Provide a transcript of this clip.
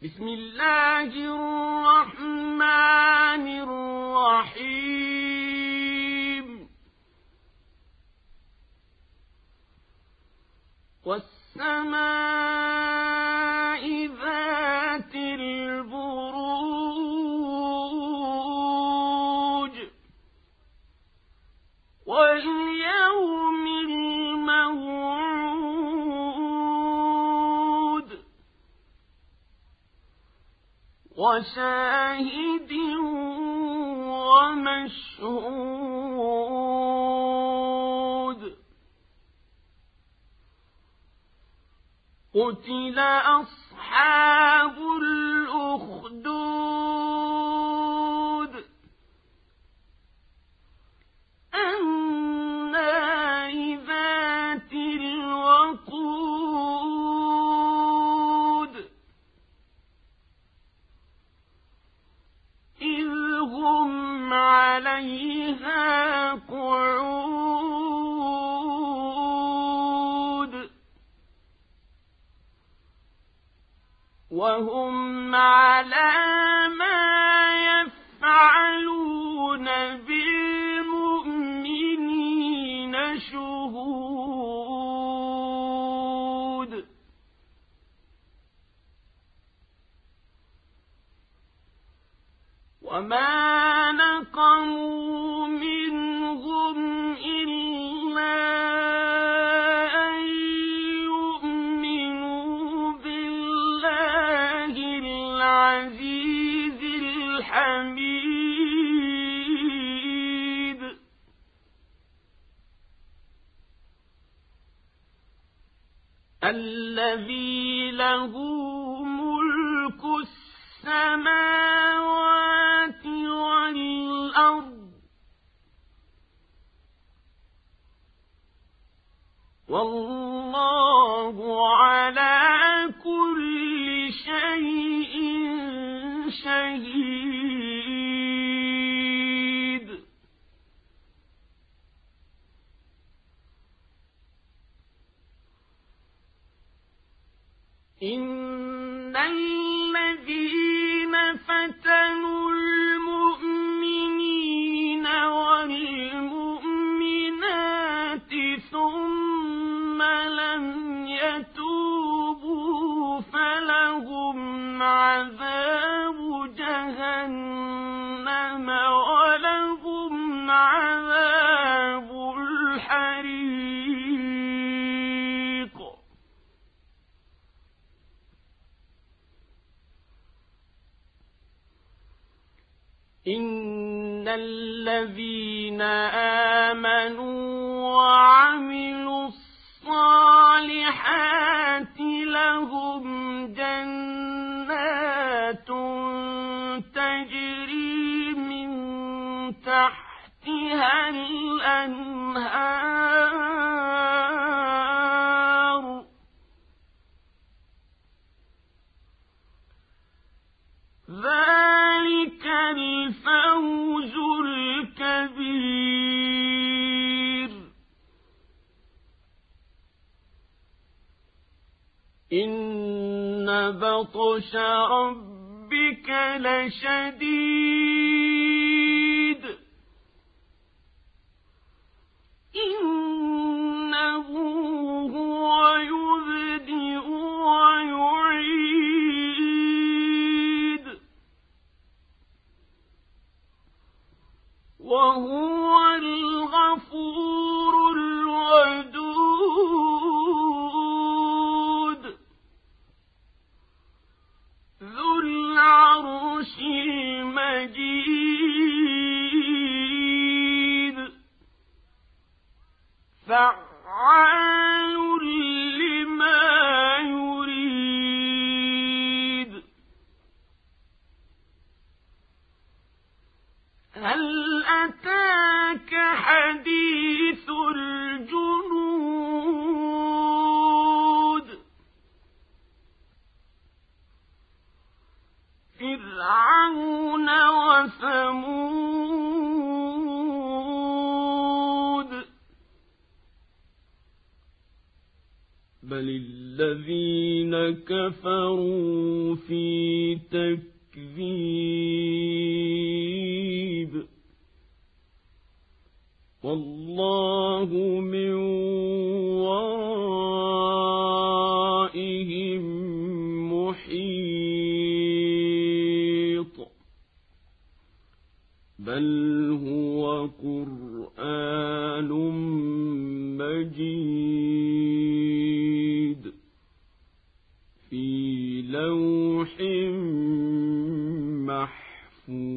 بسم الله الرحمن الرحيم والسماء ذات البروج واليوم الموعود وشاهد ومشهود قتل أصحاب الأخدود النار ذات الوقود إذ هم عليها قعود وهم على ما يفعلون بالمؤمنين شهود وما نقموا منهم إلا أن يؤمنوا بالله العزيز الحميد الذي له ملك السماوات والأرض والله على كل شيء شهيد إن الذين فتنوا المؤمنين والمؤمنات ثم لم يتوبوا فلهم عذاب جهنم ولهم عذاب الحريق إن الذين آمنوا وعملوا الصالحات لهم جنات تجري من تحتها الأنهار ذلك الفوز الكبير إن بطش ربك لشديد إنه هو يبدئ ويعيد وهو الغفور الودود ذو العرش المجيد الذين كفروا في تكذيب والله من ورائهم محيط بل هو قرآن مجيد في لوح محفوظ